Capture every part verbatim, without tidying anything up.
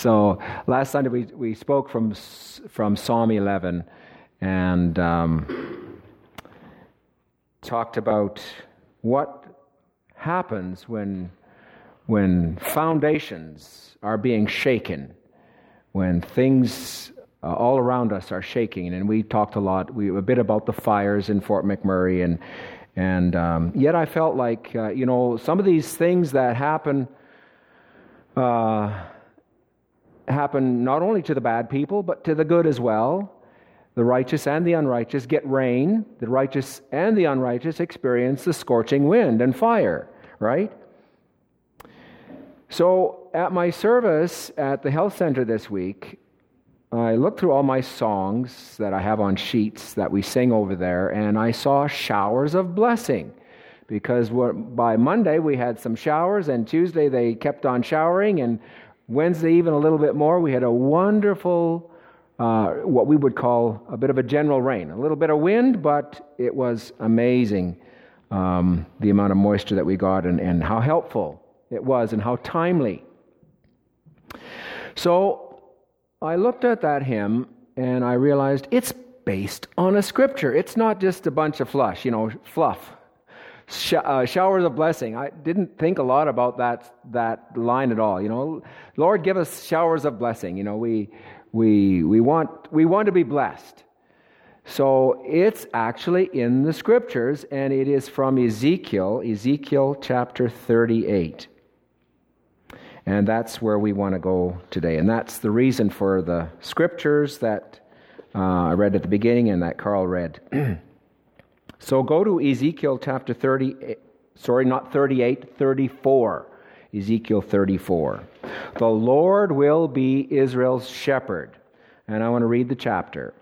So last Sunday we, we spoke from from Psalm eleven and um, talked about what happens when when foundations are being shaken, when things uh, all around us are shaking. And we talked a lot, we a bit about the fires in Fort McMurray, and and um, yet I felt like uh, you know some of these things that happen. Uh, happen not only to the bad people, but to the good as well. The righteous and the unrighteous get rain. The righteous and the unrighteous experience the scorching wind and fire, right? So at my service at the health center this week, I looked through all my songs that I have on sheets that we sing over there, and I saw showers of blessing. Because by Monday we had some showers, and Tuesday they kept on showering, and Wednesday even a little bit more. We had a wonderful, uh, what we would call a bit of a general rain. A little bit of wind, but it was amazing, um, the amount of moisture that we got and, and how helpful it was and how timely. So I looked at that hymn and I realized it's based on a scripture. It's not just a bunch of flush, you know, fluff. Sh- uh, showers of blessing. I didn't think a lot about that that line at all. You know, Lord, give us showers of blessing. You know, we we we want we want to be blessed. So it's actually in the scriptures, and it is from Ezekiel, Ezekiel chapter thirty-eight, and that's where we want to go today. And that's the reason for the scriptures that uh, I read at the beginning and that Carl read. So go to Ezekiel chapter thirty, sorry, not thirty-eight, thirty-four. Ezekiel thirty-four. The Lord will be Israel's shepherd. And I want to read the chapter.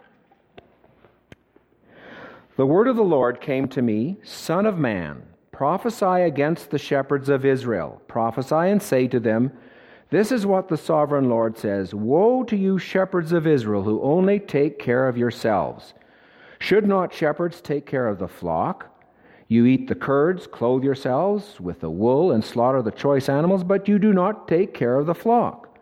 The word of the Lord came to me, Son of man, prophesy against the shepherds of Israel. Prophesy and say to them, this is what the sovereign Lord says, woe to you shepherds of Israel who only take care of yourselves. Should not shepherds take care of the flock? You eat the curds, clothe yourselves with the wool, and slaughter the choice animals, but you do not take care of the flock.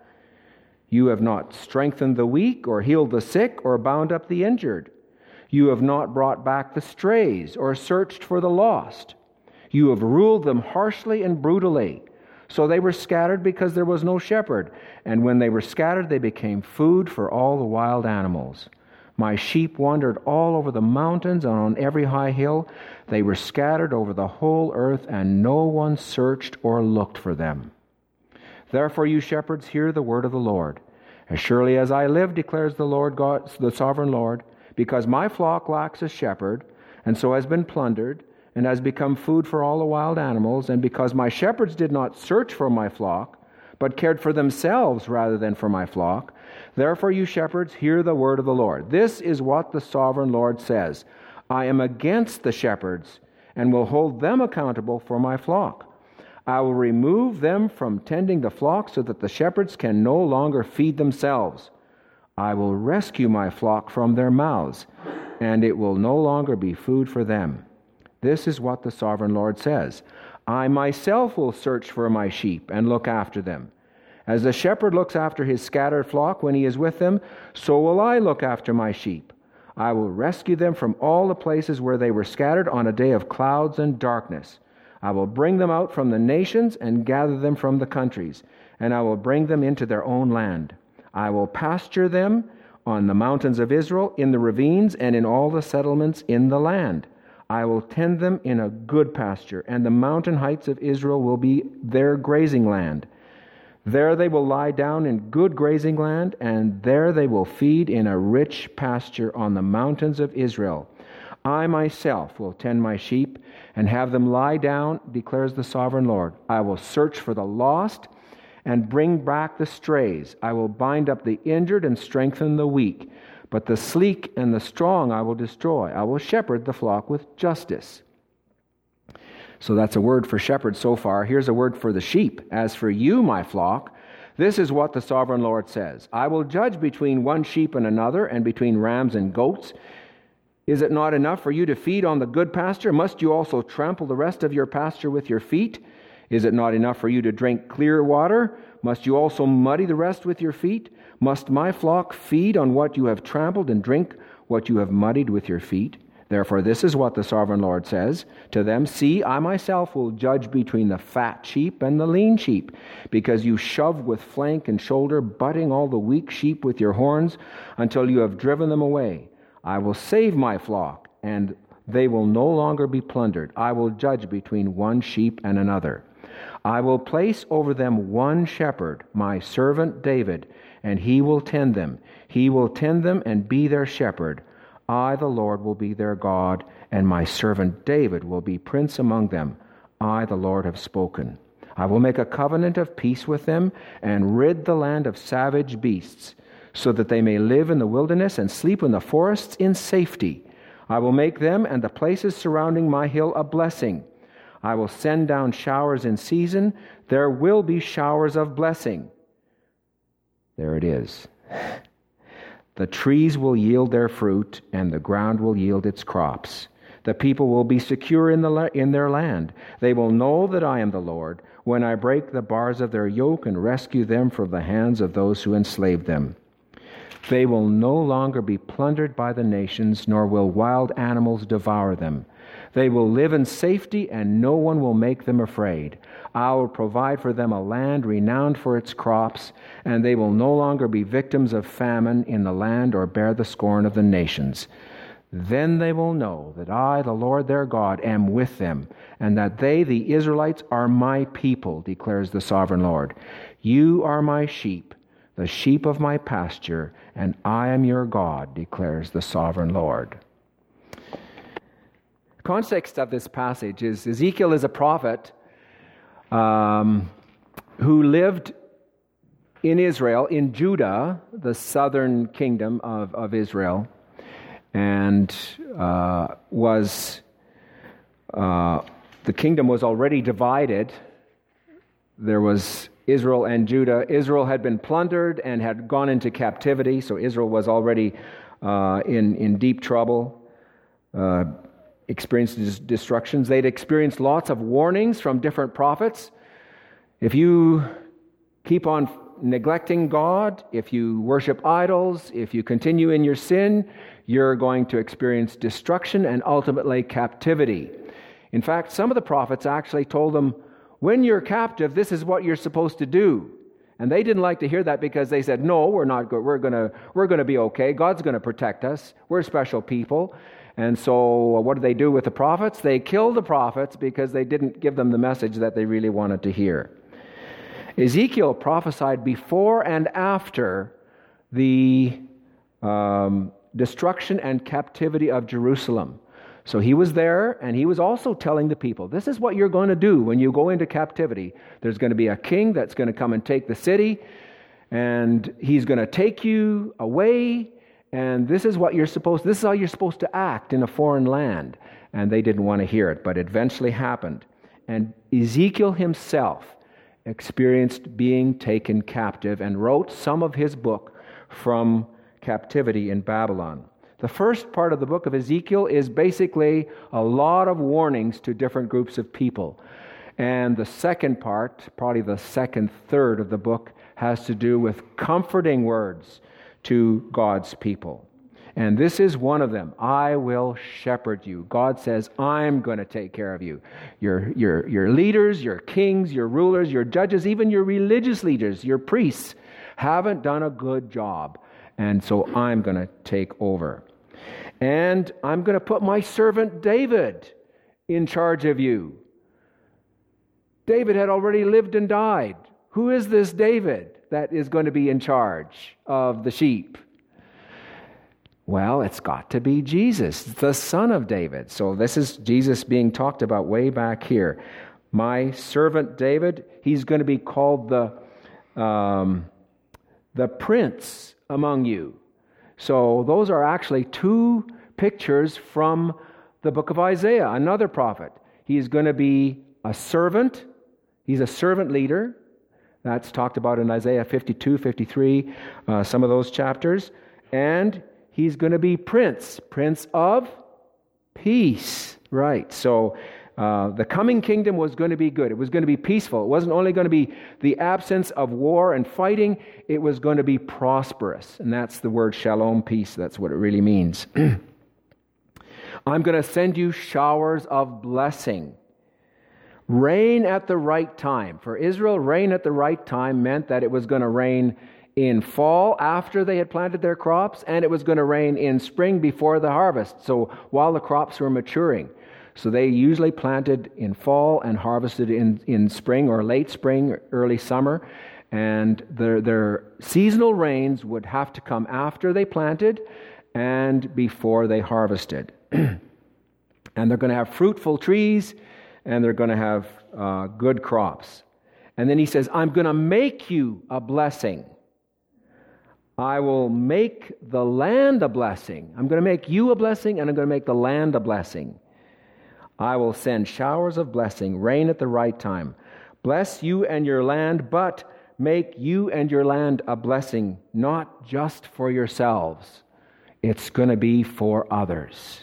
You have not strengthened the weak, or healed the sick, or bound up the injured. You have not brought back the strays, or searched for the lost. You have ruled them harshly and brutally. So they were scattered because there was no shepherd, and when they were scattered, they became food for all the wild animals. My sheep wandered all over the mountains and on every high hill. They were scattered over the whole earth, and no one searched or looked for them. Therefore, you shepherds, hear the word of the Lord. As surely as I live, declares the Lord God, the sovereign Lord, because my flock lacks a shepherd, and so has been plundered, and has become food for all the wild animals, and because my shepherds did not search for my flock, but cared for themselves rather than for my flock, therefore, you shepherds, hear the word of the Lord. This is what the sovereign Lord says. I am against the shepherds, and will hold them accountable for my flock. I will remove them from tending the flock so that the shepherds can no longer feed themselves. I will rescue my flock from their mouths, and it will no longer be food for them. This is what the sovereign Lord says. I myself will search for my sheep and look after them. As the shepherd looks after his scattered flock when he is with them, so will I look after my sheep. I will rescue them from all the places where they were scattered on a day of clouds and darkness. I will bring them out from the nations and gather them from the countries, and I will bring them into their own land. I will pasture them on the mountains of Israel, in the ravines, and in all the settlements in the land. I will tend them in a good pasture, and the mountain heights of Israel will be their grazing land. There they will lie down in good grazing land, and there they will feed in a rich pasture on the mountains of Israel. I myself will tend my sheep and have them lie down, declares the sovereign Lord. I will search for the lost and bring back the strays. I will bind up the injured and strengthen the weak. But the sleek and the strong I will destroy. I will shepherd the flock with justice. So that's a word for shepherd so far. Here's a word for the sheep. As for you, my flock, this is what the sovereign Lord says. I will judge between one sheep and another, and between rams and goats. Is it not enough for you to feed on the good pasture? Must you also trample the rest of your pasture with your feet? Is it not enough for you to drink clear water? Must you also muddy the rest with your feet? Must my flock feed on what you have trampled and drink what you have muddied with your feet? Therefore, this is what the sovereign Lord says to them. See, I myself will judge between the fat sheep and the lean sheep, because you shove with flank and shoulder, butting all the weak sheep with your horns until you have driven them away. I will save my flock, and they will no longer be plundered. I will judge between one sheep and another. I will place over them one shepherd, my servant David, and he will tend them. He will tend them and be their shepherd. I, the Lord, will be their God, and my servant David will be prince among them. I, the Lord, have spoken. I will make a covenant of peace with them and rid the land of savage beasts, so that they may live in the wilderness and sleep in the forests in safety. I will make them and the places surrounding my hill a blessing. I will send down showers in season. There will be showers of blessing. There it is. The trees will yield their fruit, and the ground will yield its crops. The people will be secure in, the la- in their land. They will know that I am the Lord, when I break the bars of their yoke and rescue them from the hands of those who enslaved them. They will no longer be plundered by the nations, nor will wild animals devour them. They will live in safety, and no one will make them afraid. I will provide for them a land renowned for its crops, and they will no longer be victims of famine in the land or bear the scorn of the nations. Then they will know that I, the Lord their God, am with them, and that they, the Israelites, are my people, declares the sovereign Lord. You are my sheep, the sheep of my pasture, and I am your God, declares the sovereign Lord. The context of this passage is Ezekiel is a prophet um, who lived in Israel, in Judah, the southern kingdom of, of Israel, and uh, was uh, the kingdom was already divided. There was Israel and Judah. Israel had been plundered and had gone into captivity, so Israel was already uh, in, in deep trouble, uh, experienced dis- destructions. They'd experienced lots of warnings from different prophets. If you keep on neglecting God, if you worship idols, if you continue in your sin, you're going to experience destruction and ultimately captivity. In fact, some of the prophets actually told them, when you're captive, this is what you're supposed to do. And they didn't like to hear that, because they said, no, we're not good. We're going to we're going to be okay. God's going to protect us. We're special people. And so what did they do with the prophets? They killed the prophets because they didn't give them the message that they really wanted to hear. Ezekiel prophesied before and after the um, destruction and captivity of Jerusalem. So he was there, and he was also telling the people, this is what you're going to do when you go into captivity. There's going to be a king that's going to come and take the city, and he's going to take you away, and this is what you're supposed, this is how you're supposed to act in a foreign land. And they didn't want to hear it, but it eventually happened. And Ezekiel himself experienced being taken captive and wrote some of his book from captivity in Babylon. The first part of the book of Ezekiel is basically a lot of warnings to different groups of people. And the second part, probably the second third of the book, has to do with comforting words to God's people. And this is one of them. I will shepherd you. God says, I'm going to take care of you. Your, your, your leaders, your kings, your rulers, your judges, even your religious leaders, your priests, haven't done a good job. And so I'm going to take over. And I'm going to put my servant David in charge of you. David had already lived and died. Who is this David that is going to be in charge of the sheep? Well, it's got to be Jesus, the son of David. So this is Jesus being talked about way back here. My servant David, he's going to be called the um, the prince among you. So those are actually two pictures from the book of Isaiah, another prophet. He's going to be a servant. He's a servant leader. That's talked about in Isaiah fifty-two, fifty-three, uh, some of those chapters. And he's going to be prince, prince of peace. Right. So Uh, the coming kingdom was going to be good. It was going to be peaceful. It wasn't only going to be the absence of war and fighting, it was going to be prosperous. And that's the word shalom, peace. That's what it really means. I'm going to send you showers of blessing. Rain at the right time. For Israel, rain at the right time meant that it was going to rain in fall after they had planted their crops, and it was going to rain in spring before the harvest, so while the crops were maturing. So they usually planted in fall and harvested in, in spring or late spring, or early summer, and their, their seasonal rains would have to come after they planted and before they harvested. And they're going to have fruitful trees, and they're going to have uh, good crops. And then he says, I'm going to make you a blessing. I will make the land a blessing. I'm going to make you a blessing, and I'm going to make the land a blessing. I will send showers of blessing, rain at the right time. Bless you and your land, but make you and your land a blessing, not just for yourselves. It's going to be for others.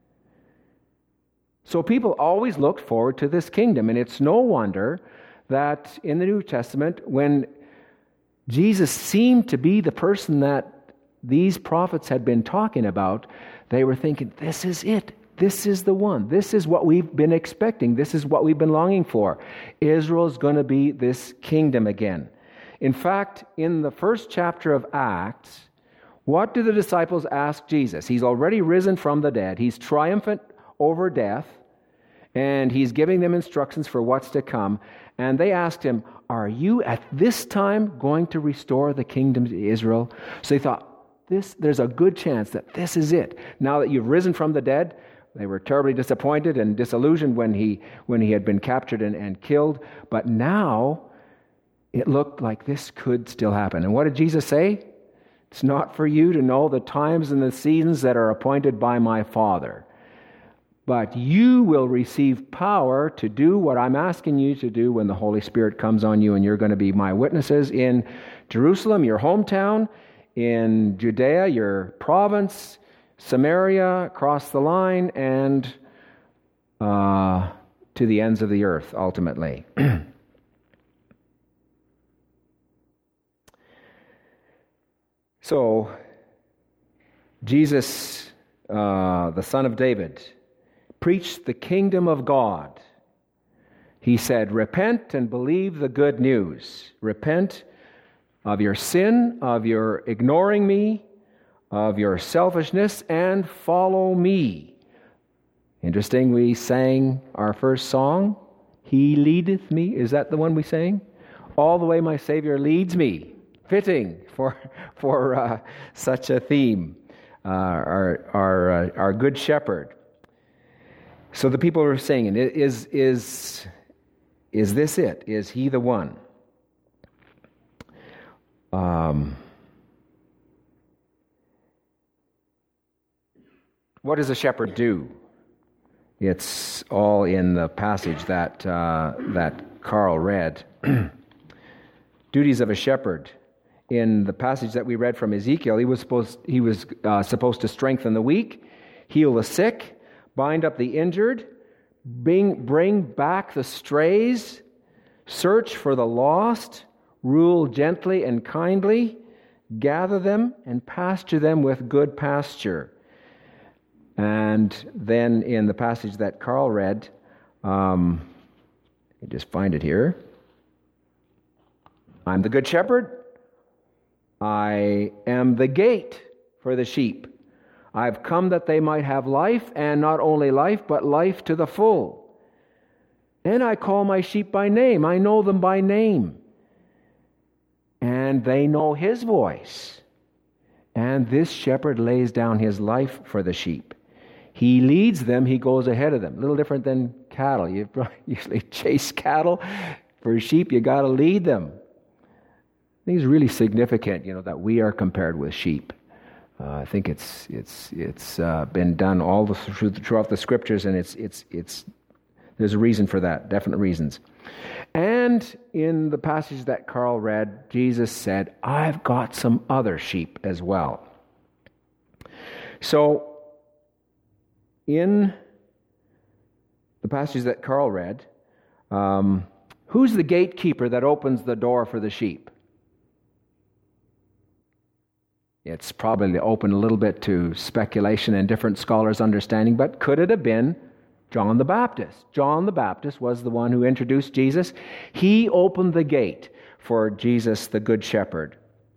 So people always looked forward to this kingdom, and it's no wonder that in the New Testament, when Jesus seemed to be the person that these prophets had been talking about, they were thinking, this is it. This is the one. This is what we've been expecting. This is what we've been longing for. Israel's going to be this kingdom again. In fact, in the first chapter of Acts, what do the disciples ask Jesus? He's already risen from the dead. He's triumphant over death, and he's giving them instructions for what's to come. And they asked him, are you at this time going to restore the kingdom to Israel? So they thought, this, there's a good chance that this is it. Now that you've risen from the dead, they were terribly disappointed and disillusioned when he when he had been captured and, and killed. But now it looked like this could still happen. And what did Jesus say? It's not for you to know the times and the seasons that are appointed by my Father. But you will receive power to do what I'm asking you to do when the Holy Spirit comes on you, and you're going to be my witnesses in Jerusalem, your hometown, in Judea, your province, Samaria, across the line, and uh, to the ends of the earth, ultimately. So, Jesus, uh, the Son of David, preached the kingdom of God. He said, repent and believe the good news. Repent of your sin, of your ignoring me, of your selfishness, and follow me. Interesting, we sang our first song, He leadeth me. Is that the one we sang? All the way my Savior leads me. Fitting for for uh, such a theme. Uh, our our uh, our good shepherd. So the people were saying, is is is this it? Is he the one? Um. What does a shepherd do? It's all in the passage that uh, that Carl read. Duties of a shepherd. In the passage that we read from Ezekiel, he was supposed he was uh, supposed to strengthen the weak, heal the sick, bind up the injured, bring bring back the strays, search for the lost, rule gently and kindly, gather them and pasture them with good pasture. And then in the passage that Carl read, um, let me just find it here. I'm the good shepherd. I am the gate for the sheep. I've come that they might have life, and not only life, but life to the full. And I call my sheep by name. I know them by name. And they know his voice. And this shepherd lays down his life for the sheep. He leads them, he goes ahead of them. A little different than cattle. You usually chase cattle. For sheep, you got to lead them. I think it's really significant, you know, that we are compared with sheep. Uh, I think it's it's it's uh, been done all the, throughout the scriptures, and it's it's it's there's a reason for that, definite reasons. And in the passage that Carl read, Jesus said, "I've got some other sheep as well." So, in the the passage that Carl read, um, who's the gatekeeper that opens the door for the sheep? It's probably open a little bit to speculation and different scholars' understanding, but could it have been John the Baptist? John the Baptist was the one who introduced Jesus. He opened the gate for Jesus, the Good Shepherd.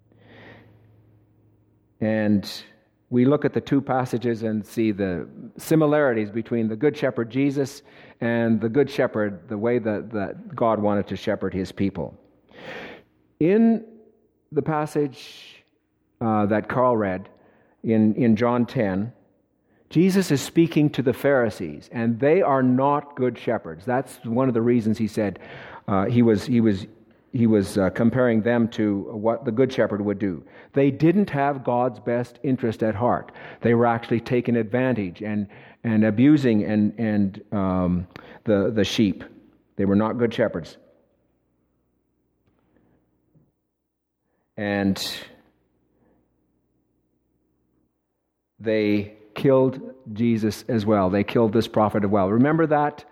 And we look at the two passages and see the similarities between the Good Shepherd Jesus and the Good Shepherd, the way that, that God wanted to shepherd his people. In the passage uh, that Carl read in, in John ten, Jesus is speaking to the Pharisees, and they are not good shepherds. That's one of the reasons he said uh, he was he was he was uh, comparing them to what the good shepherd would do. They didn't have God's best interest at heart. They were actually taking advantage and and abusing and and um, the the sheep. They were not good shepherds. And they killed Jesus as well. They killed this prophet as well. Remember that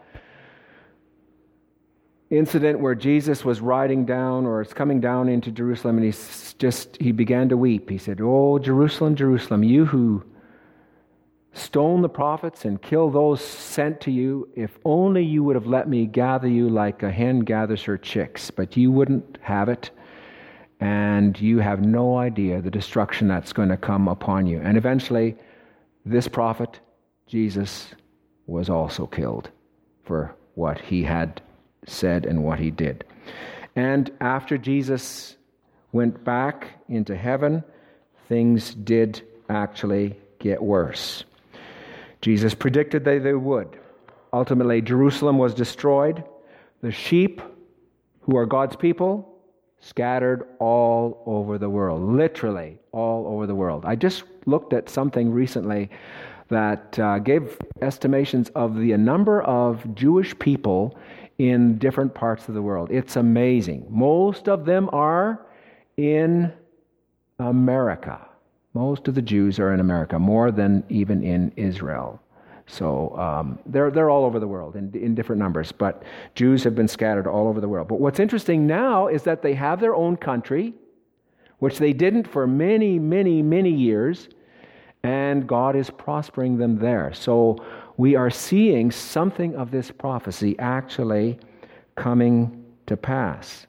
incident where Jesus was riding down or is coming down into Jerusalem, and he's just he began to weep. He said, "Oh, Jerusalem, Jerusalem, you who stone the prophets and kill those sent to you, if only you would have let me gather you like a hen gathers her chicks, but you wouldn't have it, and you have no idea the destruction that's going to come upon you." And eventually, this prophet, Jesus, was also killed for what he had said and what he did. And after Jesus went back into heaven, things did actually get worse. Jesus predicted that they would. Ultimately, Jerusalem was destroyed. The sheep, who are God's people, scattered all over the world, literally all over the world. I just looked at something recently that uh, gave estimations of the number of Jewish people in different parts of the world. It's amazing. Most of them are in America. Most of the Jews are in America, more than even in Israel. So um, they're they're all over the world in, in different numbers, but Jews have been scattered all over the world. But what's interesting now is that they have their own country, which they didn't for many, many, many years, and God is prospering them there. So we are seeing something of this prophecy actually coming to pass.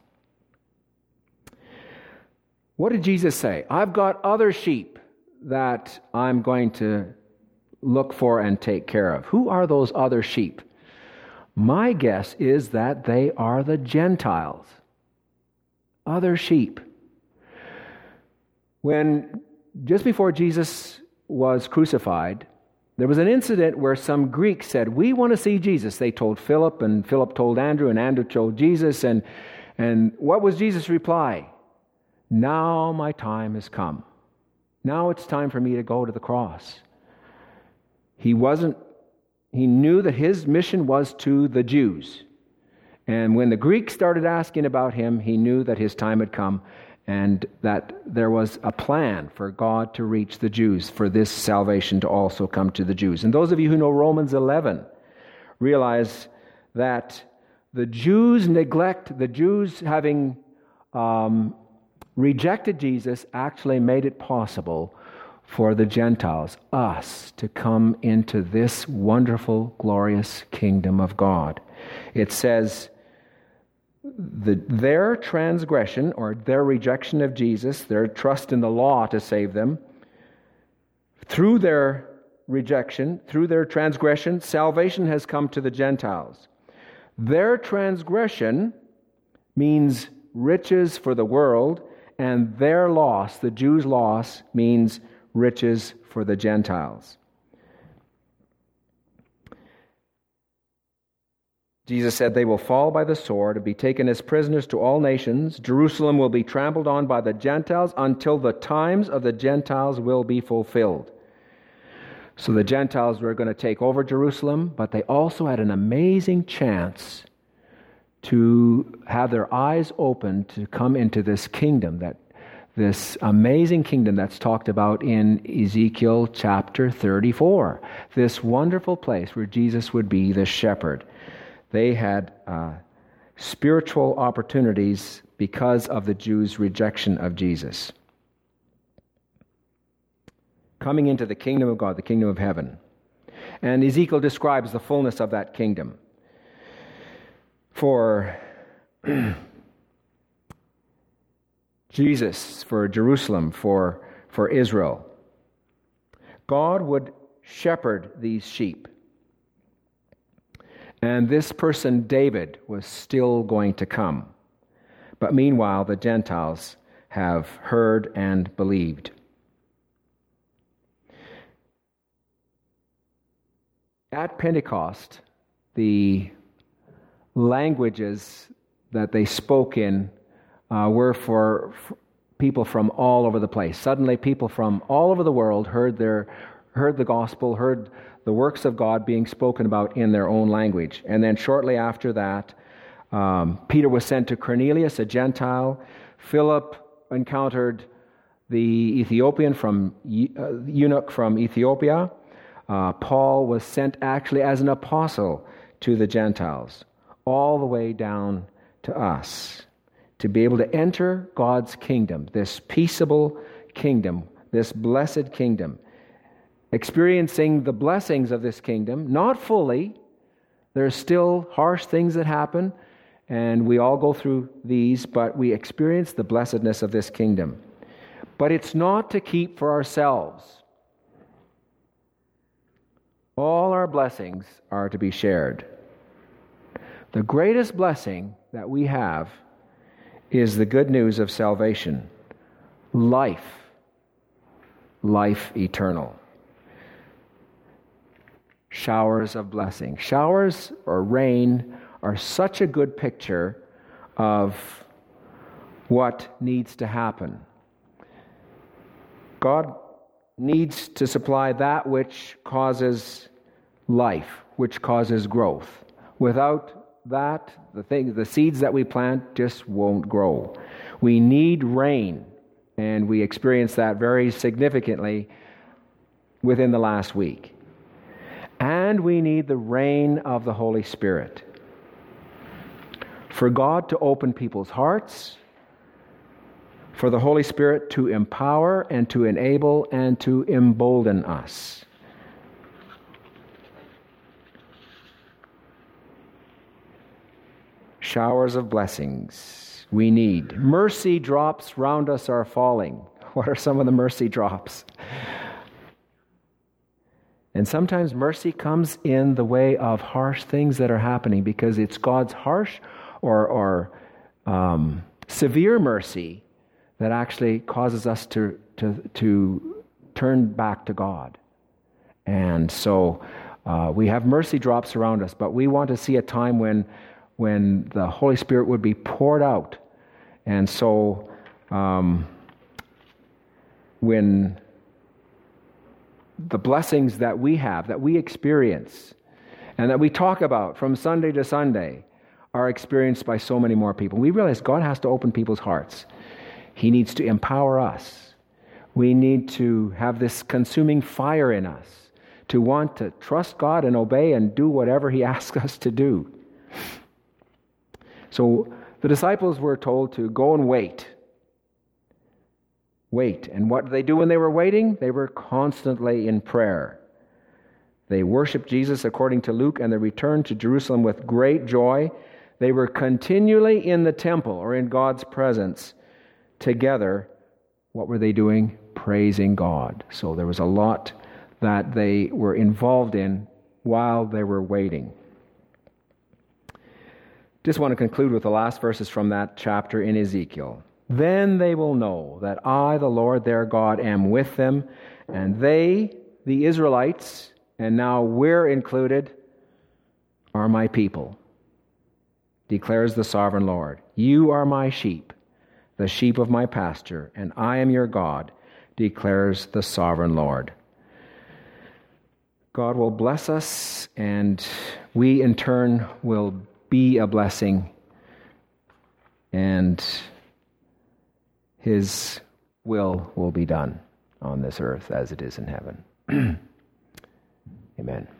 What did Jesus say? I've got other sheep that I'm going to look for and take care of. Who are those other sheep? My guess is that they are the Gentiles. Other sheep. When, just before Jesus was crucified, there was an incident where some Greeks said, "We want to see Jesus." They told Philip, and Philip told Andrew, and Andrew told Jesus, and, and what was Jesus' reply? "Now my time has come. Now it's time for me to go to the cross." He wasn't, he knew that his mission was to the Jews. And when the Greeks started asking about him, he knew that his time had come and that there was a plan for God to reach the Jews, for this salvation to also come to the Jews. And those of you who know Romans eleven realize that the Jews neglect, the Jews having um, rejected Jesus actually made it possible for the Gentiles, us, to come into this wonderful, glorious kingdom of God. It says the, their transgression or their rejection of Jesus, their trust in the law to save them, through their rejection, through their transgression, salvation has come to the Gentiles. Their transgression means riches for the world, and their loss, the Jews' loss, means riches for the Gentiles. Jesus said, "They will fall by the sword and be taken as prisoners to all nations. Jerusalem will be trampled on by the Gentiles until the times of the Gentiles will be fulfilled." So the Gentiles were going to take over Jerusalem, but they also had an amazing chance to have their eyes open to come into this kingdom that this amazing kingdom that's talked about in Ezekiel chapter thirty-four. This wonderful place where Jesus would be the shepherd. They had uh, spiritual opportunities because of the Jews' rejection of Jesus. Coming into the kingdom of God, the kingdom of heaven. And Ezekiel describes the fullness of that kingdom. For Jesus, for Jerusalem, for, for Israel. God would shepherd these sheep. And this person, David, was still going to come. But meanwhile, the Gentiles have heard and believed. At Pentecost, the languages that they spoke in Uh, were for, for people from all over the place. Suddenly, people from all over the world heard their heard the gospel, heard the works of God being spoken about in their own language. And then shortly after that, um, Peter was sent to Cornelius, a Gentile. Philip encountered the Ethiopian from uh, eunuch from Ethiopia. Uh, Paul was sent actually as an apostle to the Gentiles, all the way down to us. To be able to enter God's kingdom, this peaceable kingdom, this blessed kingdom, experiencing the blessings of this kingdom, not fully. There's still harsh things that happen, and we all go through these, but we experience the blessedness of this kingdom. But it's not to keep for ourselves. All our blessings are to be shared. The greatest blessing that we have is the good news of salvation. Life. Life eternal. Showers of blessing. Showers or rain are such a good picture of what needs to happen. God needs to supply that which causes life, which causes growth. Without that, the things, the seeds that we plant just won't grow. We need rain, and we experienced that very significantly within the last week. And we need the rain of the Holy Spirit. For God to open people's hearts, for the Holy Spirit to empower and to enable and to embolden us. Showers of blessings we need. Mercy drops round us are falling. What are some of the mercy drops? And sometimes mercy comes in the way of harsh things that are happening because it's God's harsh or, or um, severe mercy that actually causes us to, to, to turn back to God. And so uh, we have mercy drops around us, but we want to see a time when when the Holy Spirit would be poured out. And so um, when the blessings that we have, that we experience, and that we talk about from Sunday to Sunday, are experienced by so many more people. We realize God has to open people's hearts. He needs to empower us. We need to have this consuming fire in us to want to trust God and obey and do whatever He asks us to do. So the disciples were told to go and wait. Wait. And what did they do when they were waiting? They were constantly in prayer. They worshiped Jesus according to Luke, and they returned to Jerusalem with great joy. They were continually in the temple or in God's presence together. What were they doing? Praising God. So there was a lot that they were involved in while they were waiting. Just want to conclude with the last verses from that chapter in Ezekiel. Then they will know that I, the Lord their God, am with them, and they, the Israelites, and now we're included, are my people, declares the sovereign Lord. You are my sheep, the sheep of my pasture, and I am your God, declares the sovereign Lord. God will bless us, and we in turn will be a blessing, and His will will be done on this earth as it is in heaven. Amen.